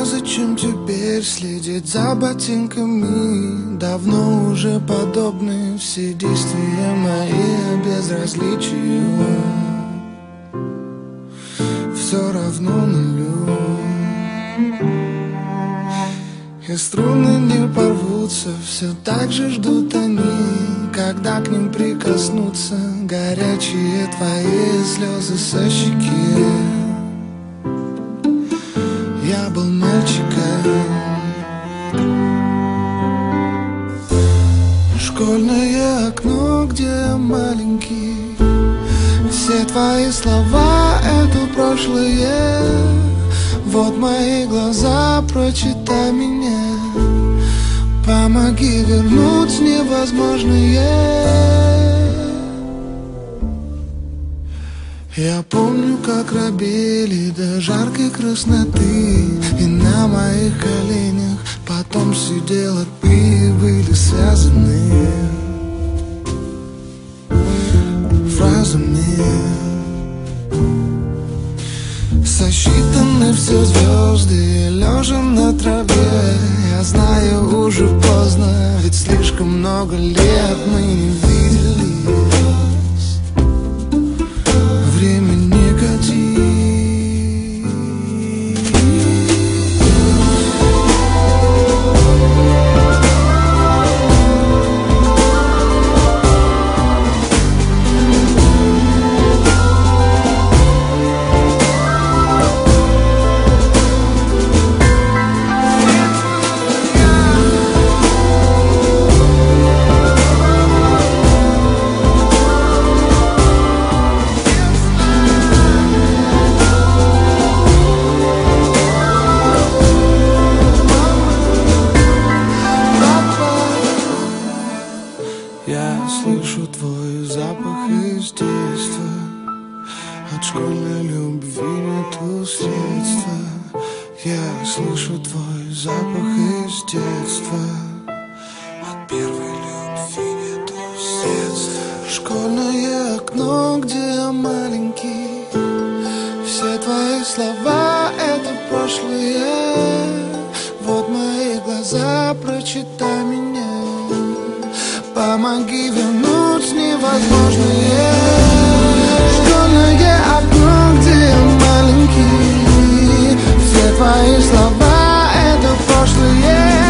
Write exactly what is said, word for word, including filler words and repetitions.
А зачем теперь следить за ботинками? Давно уже подобны все действия мои безразличию. Все равно нулю. И струны не порвутся, все так же ждут они, когда к ним прикоснутся горячие твои слезы со щеки. Я был мальчиком. Школьное окно, где я маленький. Все твои слова — это прошлое. Вот мои глаза, прочитай меня. Помоги вернуть невозможное. Я помню, как робели до жаркой красноты, и на моих коленях потом сидела ты. Были связаны фразами. Сосчитаны все звезды, лежа на траве. Я знаю, уже поздно, ведь слишком много лет мы не виделись. Время не годится. Я слышу твой запах из детства. От школьной любви нету средства. Я слышу твой запах из детства. От первой любви нету средства. Школьное окно, где я маленький. Все твои слова — это прошлое. Вот мои глаза, прочитай меня. Помоги вернуть невозможное. Школьное окно, где я маленький. Все твои слова — это прошлое.